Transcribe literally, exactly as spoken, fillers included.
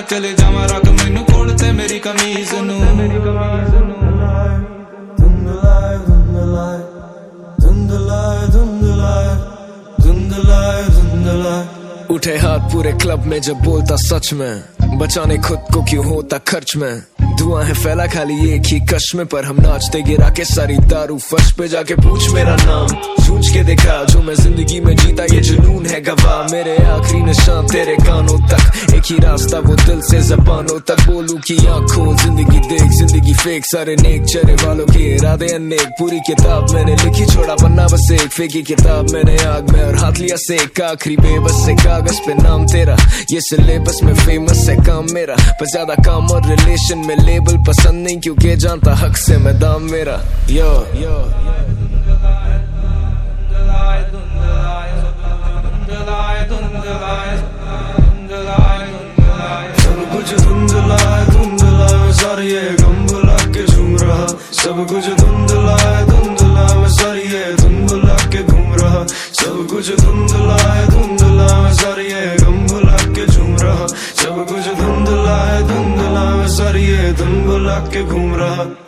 चले जावा रख मैनू कोल ते मेरी कमीज नू। उठे हाथ पूरे क्लब में जब बोलता सच में, बचाने खुद को क्यों होता खर्च में। धुआं है फैला खाली एक ही कश में, पर हम नाचते गिरा के सारी दारू फर्श पे। जाके पूछ मेरा नाम, सोच के देखा जो मैं जिंदगी में जीता ये जुनून है गवाह। मेरे आखिरी निशान तेरे कानों तक, एक ही रास्ता वो दिल से ज़बानों तक। बोलूं कि आंखों जिंदगी देख, जिंदगी फेक, सारे नेक चेहरे वालों के इरादे अनेक। पूरी किताब मैंने लिखी, छोड़ा पन्ना बस एक, फेंकी किताब मैंने आग में और हाथ लिया सेक। आखिरी बेबस से कागज पे नाम तेरा, ये सिलेबस में फेमस है काम मेरा। पर ज्यादा काम और रिलेशन में लेबल पसंद नहीं, क्योंकि जानता हक से मैं दाम मेरा। यो यो सब कुछ धुंधला है धुंधला मैं सारी ये गम भुला के झूम रहा। सब कुछ धुंधला है धुंधला मैं सारी ये धुन भुला के घूम रहा। सब कुछ धुंधला है धुंधला मैं सारी ये गम भुला के झूम रहा। सब कुछ धुंधला है धुंधला मैं सारी ये धुन भुला के घूम रहा।